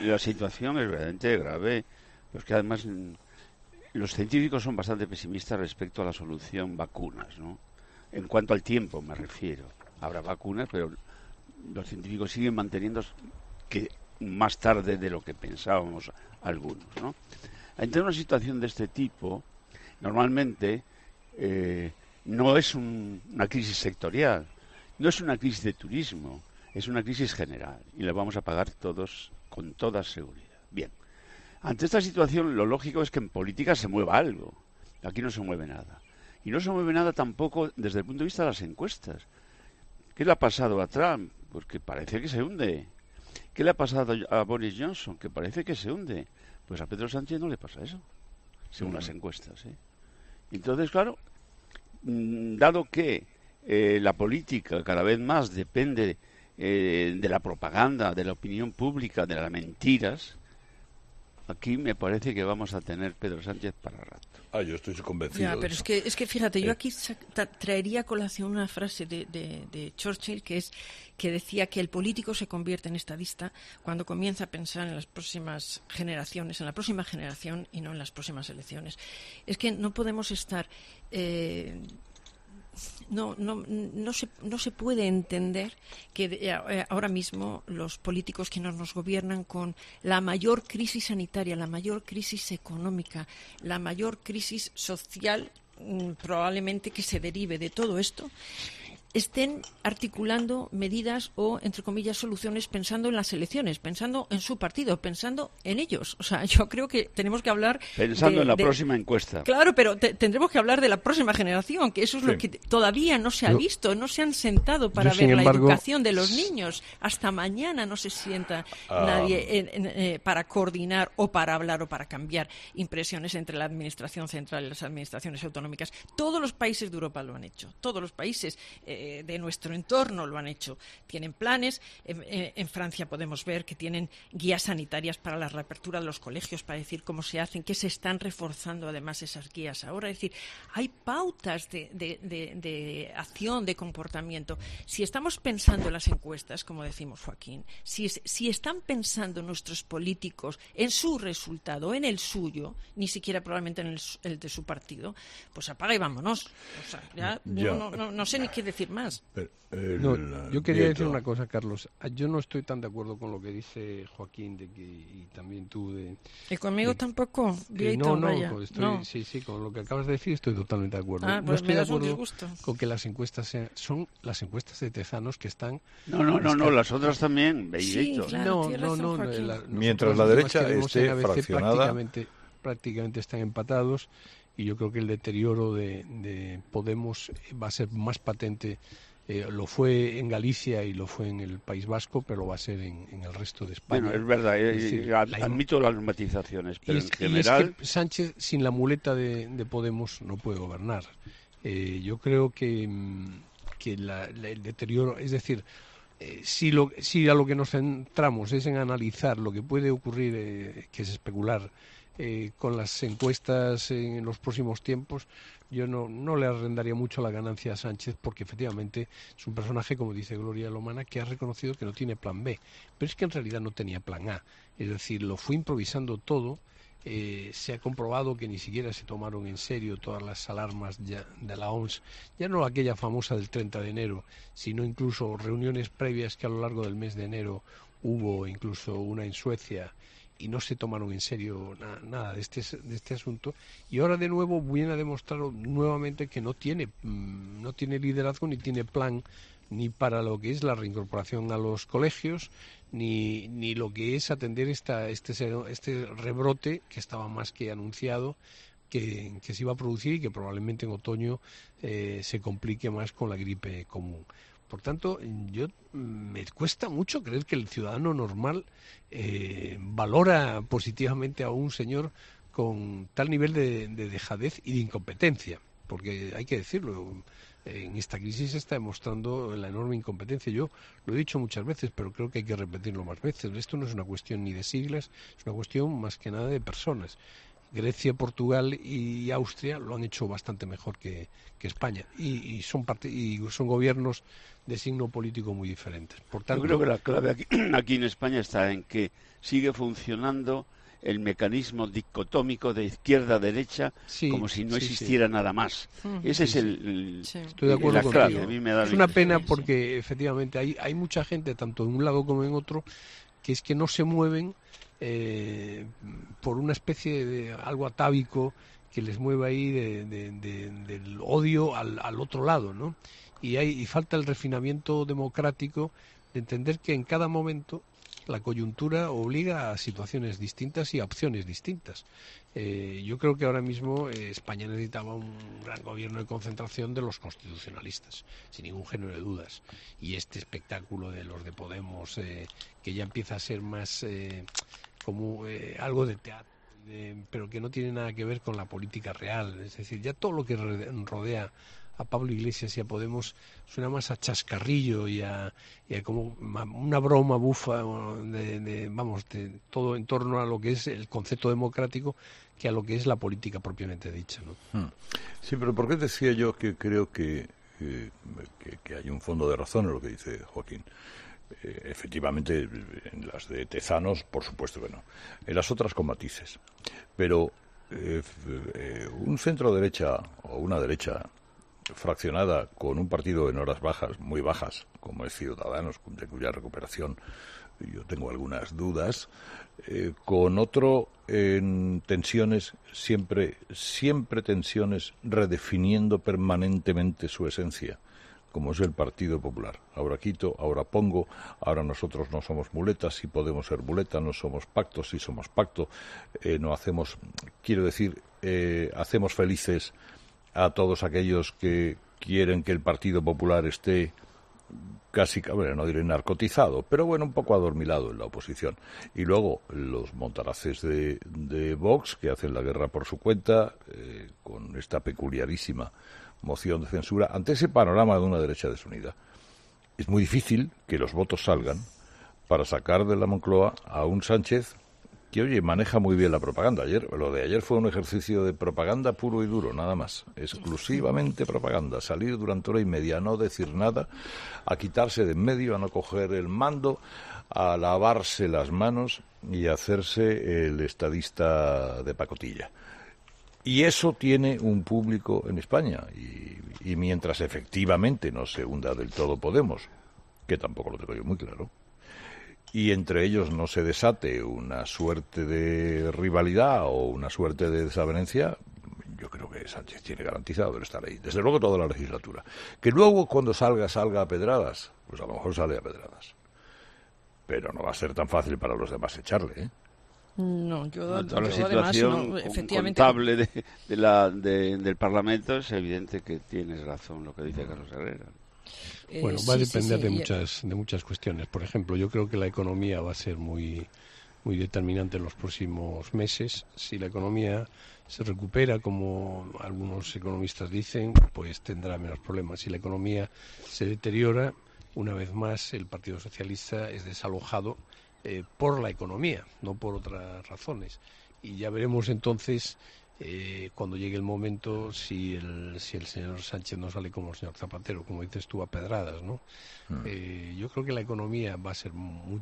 la situación es verdaderamente grave, porque además los científicos son bastante pesimistas respecto a la solución vacunas, ¿no? En cuanto al tiempo me refiero. Habrá vacunas, pero los científicos siguen manteniendo que más tarde de lo que pensábamos algunos, ¿no? Ante una situación de este tipo, normalmente no es una crisis sectorial, no es una crisis de turismo, es una crisis general y la vamos a pagar todos con toda seguridad. Bien, ante esta situación lo lógico es que en política se mueva algo. Aquí no se mueve nada. Y no se mueve nada tampoco desde el punto de vista de las encuestas. ¿Qué le ha pasado a Trump? Pues que parece que se hunde. ¿Qué le ha pasado a Boris Johnson? Que parece que se hunde. Pues a Pedro Sánchez no le pasa eso, según las encuestas, ¿eh? Entonces, claro, dado que la política cada vez más depende de la propaganda, de la opinión pública, de las mentiras, aquí me parece que vamos a tener Pedro Sánchez para rato. Yo estoy convencido. Ya, pero es que fíjate, yo aquí traería a colación una frase de Churchill que decía que el político se convierte en estadista cuando comienza a pensar en las próximas generaciones, en la próxima generación y no en las próximas elecciones. Es que no podemos estar... No se puede entender que ahora mismo los políticos que nos gobiernan con la mayor crisis sanitaria, la mayor crisis económica, la mayor crisis social, probablemente que se derive de todo esto, estén articulando medidas o, entre comillas, soluciones pensando en las elecciones, pensando en su partido, pensando en ellos. O sea, yo creo que tenemos que hablar... Pensando en la próxima encuesta. Claro, pero tendremos que hablar de la próxima generación, que eso es lo que todavía no se ha visto, no se han sentado para ver la educación de los niños. Hasta mañana no se sienta nadie para coordinar o para hablar o para cambiar impresiones entre la administración central y las administraciones autonómicas. Todos los países de Europa lo han hecho, todos los países de nuestro entorno lo han hecho. Tienen planes. En Francia podemos ver que tienen guías sanitarias para la reapertura de los colegios, para decir cómo se hacen, que se están reforzando además esas guías ahora. Es decir, hay pautas de acción, de comportamiento. Si estamos pensando en las encuestas, como decimos, Joaquín, si están pensando nuestros políticos en su resultado, en el suyo, ni siquiera probablemente en el de su partido, pues apaga y vámonos. O sea, ya. No sé ni qué decir más. Yo quería decir una cosa, Carlos. Yo no estoy tan de acuerdo con lo que dice Joaquín y también tú. ¿Y conmigo tampoco? Sí, con lo que acabas de decir estoy totalmente de acuerdo. Pues no estoy de acuerdo con que las encuestas son las encuestas de Tezanos que están... No, las otras también, Beidito. Sí, claro, mientras la derecha esté fraccionada... Prácticamente están empatados. Y yo creo que el deterioro de Podemos va a ser más patente. Lo fue en Galicia y lo fue en el País Vasco, pero lo va a ser en el resto de España. Bueno, es verdad, admito las matizaciones, pero en general... Y es que Sánchez, sin la muleta de Podemos, no puede gobernar. Yo creo que el deterioro, es decir... Si a lo que nos centramos es en analizar lo que puede ocurrir, que es especular, con las encuestas en los próximos tiempos, yo no le arrendaría mucho la ganancia a Sánchez, porque efectivamente es un personaje, como dice Gloria Lomana, que ha reconocido que no tiene plan B, pero es que en realidad no tenía plan A, es decir, lo fue improvisando todo. Se ha comprobado que ni siquiera se tomaron en serio todas las alarmas de la OMS, ya no aquella famosa del 30 de enero, sino incluso reuniones previas que a lo largo del mes de enero hubo, incluso una en Suecia, y no se tomaron en serio nada de este asunto, y ahora de nuevo viene a demostrar nuevamente que no tiene liderazgo ni tiene plan, ni para lo que es la reincorporación a los colegios, ni lo que es atender este rebrote que estaba más que anunciado, que se iba a producir y que probablemente en otoño se complique más con la gripe común. Por tanto, me cuesta mucho creer que el ciudadano normal valora positivamente a un señor con tal nivel de dejadez y de incompetencia, porque hay que decirlo, en esta crisis se está demostrando la enorme incompetencia. Yo lo he dicho muchas veces, pero creo que hay que repetirlo más veces. Esto no es una cuestión ni de siglas, es una cuestión más que nada de personas. Grecia, Portugal y Austria lo han hecho bastante mejor que España, y son gobiernos de signo político muy diferentes. Por tanto, yo creo que la clave aquí en España está en que sigue funcionando el mecanismo dicotómico de izquierda-derecha, como si no existiera nada más. Ese es estoy de acuerdo la clave. contigo. A mí me da es una pena porque efectivamente hay mucha gente, tanto en un lado como en otro, que es que no se mueven por una especie de algo atávico que les mueva ahí del odio al otro lado, ¿no? Y falta el refinamiento democrático de entender que en cada momento la coyuntura obliga a situaciones distintas y a opciones distintas. Yo creo que ahora mismo España necesitaba un gran gobierno de concentración de los constitucionalistas, sin ningún género de dudas. Y este espectáculo de los de Podemos, que ya empieza a ser más como algo de teatro, pero que no tiene nada que ver con la política real. Es decir, ya todo lo que rodea a Pablo Iglesias y a Podemos suena más a chascarrillo y a como una broma bufa de todo en torno a lo que es el concepto democrático que a lo que es la política propiamente dicha, ¿no? Sí, pero ¿por qué decía yo que creo que hay un fondo de razón en lo que dice Joaquín? Efectivamente, en las de Tezanos, por supuesto que no. En las otras con matices. Pero un centro derecha o una derecha fraccionada con un partido en horas bajas, muy bajas, como es Ciudadanos, de cuya recuperación yo tengo algunas dudas, con otro en tensiones, siempre tensiones, redefiniendo permanentemente su esencia, como es el Partido Popular. Ahora quito, ahora pongo, ahora nosotros no somos muletas, si podemos ser muletas, no somos pacto, si somos pacto, no hacemos, quiero decir, hacemos felices a todos aquellos que quieren que el Partido Popular esté casi, bueno, no diré narcotizado, pero bueno, un poco adormilado en la oposición. Y luego los montaraces de Vox, que hacen la guerra por su cuenta, con esta peculiarísima moción de censura, ante ese panorama de una derecha desunida. Es muy difícil que los votos salgan para sacar de la Moncloa a un Sánchez que, oye, maneja muy bien la propaganda. Lo de ayer fue un ejercicio de propaganda puro y duro, nada más. Exclusivamente propaganda. Salir durante hora y media, a no decir nada, a quitarse de en medio, a no coger el mando, a lavarse las manos y a hacerse el estadista de pacotilla. Y eso tiene un público en España. Y mientras efectivamente no se hunda del todo Podemos, que tampoco lo tengo yo muy claro, y entre ellos no se desate una suerte de rivalidad o una suerte de desavenencia, yo creo que Sánchez tiene garantizado el estar ahí. Desde luego toda la legislatura. Que luego cuando salga a pedradas, pues a lo mejor sale a pedradas. Pero no va a ser tan fácil para los demás echarle, ¿eh? No, yo toda la además, situación efectivamente, contable del Parlamento, es evidente que tienes razón lo que dice Carlos Herrera. Bueno, va a depender de muchas cuestiones. Por ejemplo, yo creo que la economía va a ser muy determinante en los próximos meses. Si la economía se recupera, como algunos economistas dicen, pues tendrá menos problemas. Si la economía se deteriora, una vez más el Partido Socialista es desalojado por la economía, no por otras razones. Y ya veremos entonces, cuando llegue el momento, si el señor Sánchez no sale como el señor Zapatero, como dices tú, a pedradas, ¿no? Yo creo que la economía va a ser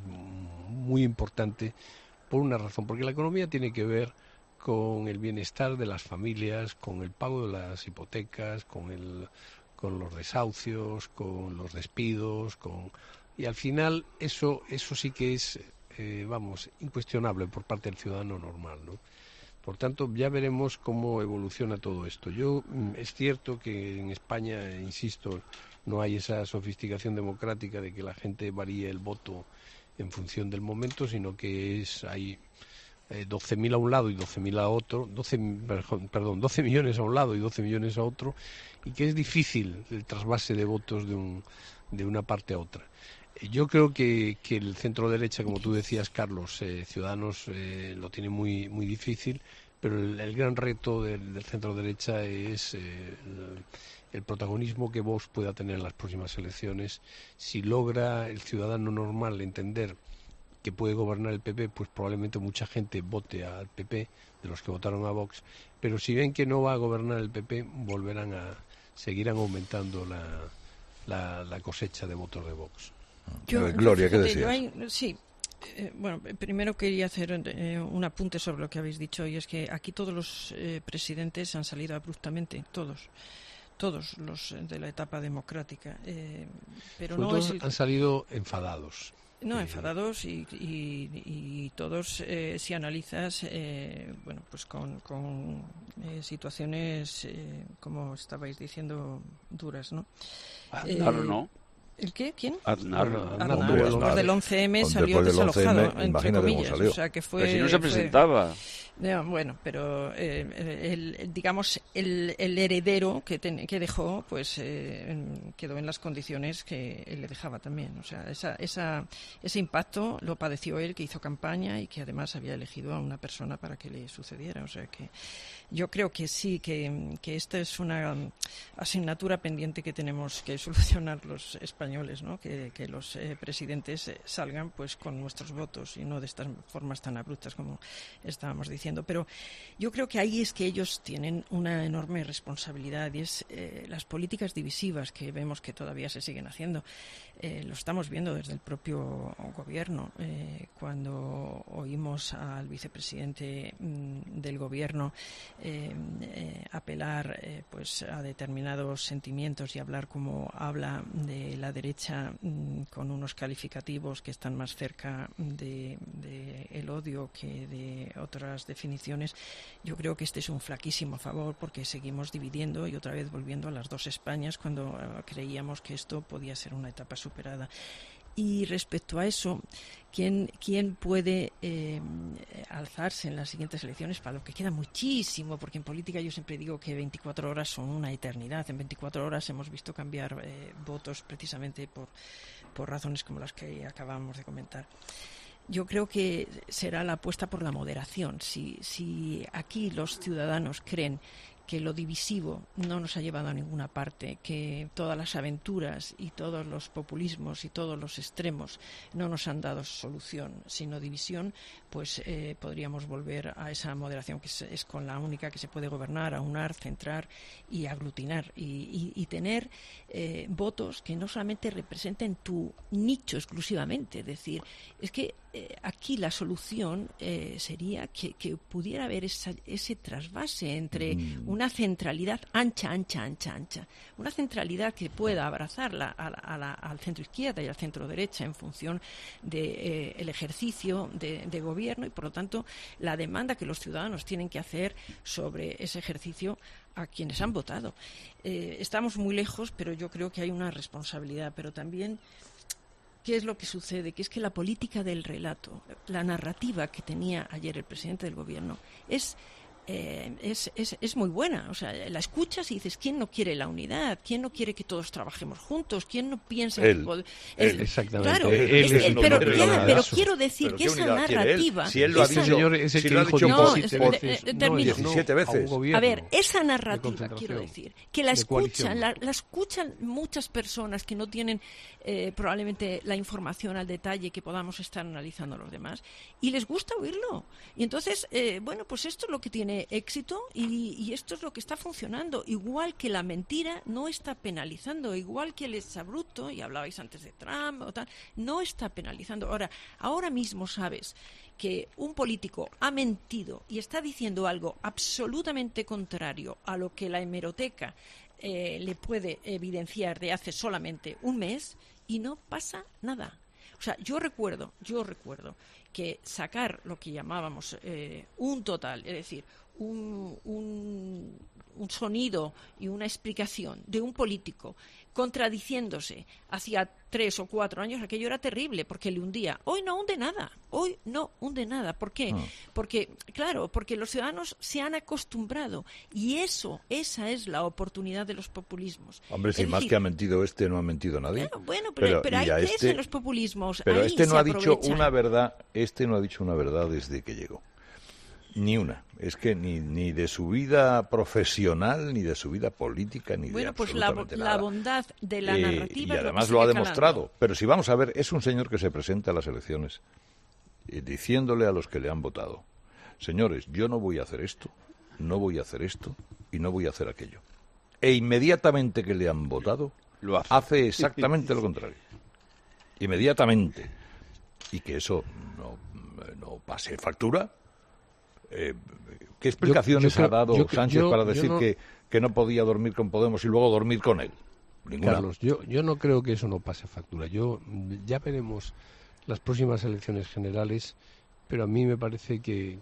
muy importante por una razón, porque la economía tiene que ver con el bienestar de las familias, con el pago de las hipotecas, con los desahucios, con los despidos, y al final eso sí que es, incuestionable por parte del ciudadano normal, ¿no? Por tanto, ya veremos cómo evoluciona todo esto. Es cierto que en España, insisto, no hay esa sofisticación democrática de que la gente varíe el voto en función del momento, sino que hay 12.000 a un lado y 12.000 a otro, 12 millones a un lado y 12 millones a otro, y que es difícil el trasvase de votos de una parte a otra. Yo creo que el centro derecha, como tú decías, Carlos, Ciudadanos lo tiene muy difícil, pero el gran reto del centro derecha es el protagonismo que Vox pueda tener en las próximas elecciones. Si logra el ciudadano normal entender que puede gobernar el PP, pues probablemente mucha gente vote al PP, de los que votaron a Vox, pero si ven que no va a gobernar el PP, seguirán aumentando la cosecha de votos de Vox. Gloria, ¿qué decías? Bueno, primero quería hacer un apunte sobre lo que habéis dicho, y es que aquí todos los presidentes han salido abruptamente, todos los de la etapa democrática, pero no todos han salido enfadados. No, enfadados y todos, si analizas, bueno, pues con situaciones, como estabais diciendo, duras, ¿no? Claro, ¿no. ¿El qué? ¿Quién? Aznar. Después del 11M salió desalojado, entre comillas. O sea, que fue... Pero si no se presentaba. Bueno, pero digamos el heredero que dejó, pues quedó en las condiciones que él le dejaba también. O sea, ese impacto lo padeció él, que hizo campaña y que además había elegido a una persona para que le sucediera. O sea que yo creo que sí, que esta es una asignatura pendiente que tenemos que solucionar los españoles, ¿no? Que los presidentes salgan pues con nuestros votos y no de estas formas tan abruptas como estábamos diciendo. Pero yo creo que ahí es que ellos tienen una enorme responsabilidad, y es las políticas divisivas que vemos que todavía se siguen haciendo. Lo estamos viendo desde el propio gobierno, cuando oímos al vicepresidente del gobierno apelar pues a determinados sentimientos y hablar como habla de la derecha, con unos calificativos que están más cerca de el odio que de otras definiciones. Yo creo que este es un flaquísimo favor, porque seguimos dividiendo y otra vez volviendo a las dos Españas cuando creíamos que esto podía ser una etapa superada. Y respecto a eso, ¿quién puede alzarse en las siguientes elecciones? Para lo que queda muchísimo, porque en política yo siempre digo que 24 horas son una eternidad. En 24 horas hemos visto cambiar votos precisamente por razones como las que acabamos de comentar. Yo creo que será la apuesta por la moderación. Si aquí los ciudadanos creen que lo divisivo no nos ha llevado a ninguna parte, que todas las aventuras y todos los populismos y todos los extremos no nos han dado solución, sino división, pues podríamos volver a esa moderación que es con la única que se puede gobernar, aunar, centrar y aglutinar y tener votos que no solamente representen tu nicho exclusivamente. Es decir, es que aquí la solución sería que pudiera haber ese trasvase entre una centralidad ancha, una centralidad que pueda abrazar al centro izquierda y al centro derecha en función de el ejercicio de gobierno, y por lo tanto la demanda que los ciudadanos tienen que hacer sobre ese ejercicio a quienes han votado. Estamos muy lejos, pero yo creo que hay una responsabilidad, pero también ¿qué es lo que sucede? Que es que la política del relato, la narrativa que tenía ayer el presidente del gobierno es muy buena. O sea, la escuchas y dices, ¿quién no quiere la unidad? ¿Quién no quiere que todos trabajemos juntos? ¿Quién no piensa él, exactamente. Claro, pero quiero decir que esa narrativa... Si él lo ha dicho, no, 17 veces. A ver, esa narrativa, quiero decir, que la escuchan muchas personas que no tienen probablemente la información al detalle que podamos estar analizando los demás, y les gusta oírlo. Y entonces, bueno, pues esto es lo que tiene éxito y esto es lo que está funcionando. Igual que la mentira no está penalizando, igual que el exabrupto, y hablabais antes de Trump o tal, no está penalizando. Ahora mismo sabes que un político ha mentido y está diciendo algo absolutamente contrario a lo que la hemeroteca le puede evidenciar de hace solamente un mes, y no pasa nada. O sea, yo recuerdo que sacar lo que llamábamos un total, es decir, un sonido y una explicación de un político contradiciéndose hacia 3 o 4 años, aquello era terrible, porque le hundía. Hoy no hunde nada. ¿Por qué? Porque los ciudadanos se han acostumbrado, y esa es la oportunidad de los populismos. Hombre, si más que ha mentido no ha mentido nadie. Bueno, pero hay tres en los populismos. Pero ahí no ha dicho una verdad, no ha dicho una verdad desde que llegó. Ni una. Es que ni de su vida profesional, ni de su vida política, ni de absolutamente nada. La bondad de la narrativa. Y además lo ha demostrado. Pero si vamos a ver, es un señor que se presenta a las elecciones diciéndole a los que le han votado: señores, yo no voy a hacer esto, no voy a hacer esto y no voy a hacer aquello. E inmediatamente que le han votado, hace exactamente lo contrario. Inmediatamente. Y que eso no pase factura. ¿Qué explicaciones ha dado Sánchez para decir que no podía dormir con Podemos y luego dormir con él? Ninguna. Carlos, yo no creo que eso no pase factura. Ya veremos las próximas elecciones generales, pero a mí me parece que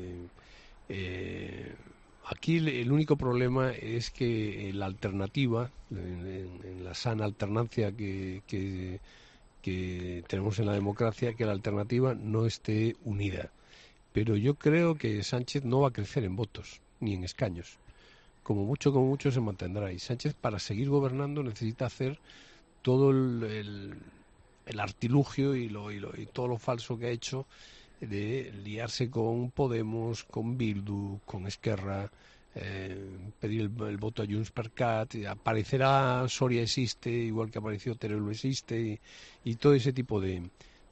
aquí el único problema es que la alternativa, en la sana alternancia que tenemos en la democracia, que la alternativa no esté unida. Pero yo creo que Sánchez no va a crecer en votos, ni en escaños. Como mucho se mantendrá. Y Sánchez, para seguir gobernando, necesita hacer todo el artilugio y todo lo falso que ha hecho, de liarse con Podemos, con Bildu, con Esquerra, pedir el voto a Junts per Cat. Aparecerá Soria existe, igual que apareció Teruel existe, y todo ese tipo de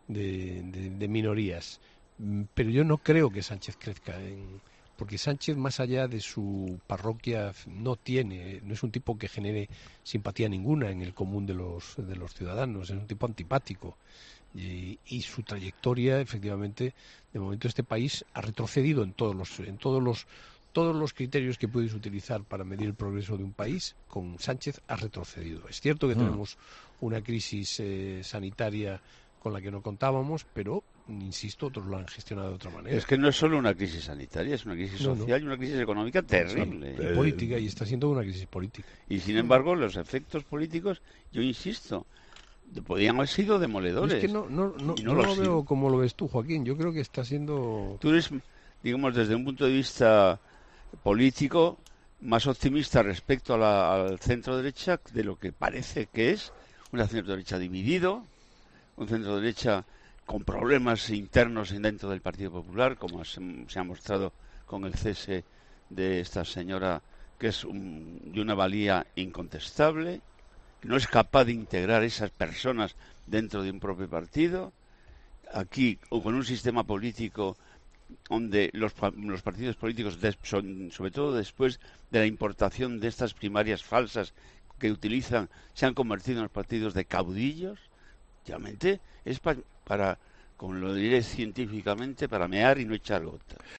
minorías. Pero yo no creo que Sánchez crezca porque Sánchez, más allá de su parroquia, no es un tipo que genere simpatía ninguna en el común de los ciudadanos, es un tipo antipático. Y su trayectoria, efectivamente, de momento este país ha retrocedido en todos los criterios que puedes utilizar para medir el progreso de un país. Con Sánchez ha retrocedido. Es cierto que tenemos una crisis sanitaria con la que no contábamos, pero, insisto, otros lo han gestionado de otra manera. Es que no es solo una crisis sanitaria, es una crisis social y una crisis económica terrible. Y política, y está siendo una crisis política. Y, sin embargo, los efectos políticos, yo insisto, podían haber sido demoledores. Es que no lo veo como lo ves tú, Joaquín. Yo creo que está siendo... Tú eres, digamos, desde un punto de vista político, más optimista respecto al centro-derecha de lo que parece que es un centro-derecha dividido, un centro-derecha con problemas internos dentro del Partido Popular, como se ha mostrado con el cese de esta señora, que es de una valía incontestable, que no es capaz de integrar esas personas dentro de un propio partido. Aquí, o con un sistema político donde los partidos políticos, sobre todo después de la importación de estas primarias falsas que utilizan, se han convertido en los partidos de caudillos. Realmente es para, como lo diré científicamente, para mear y no echar gota.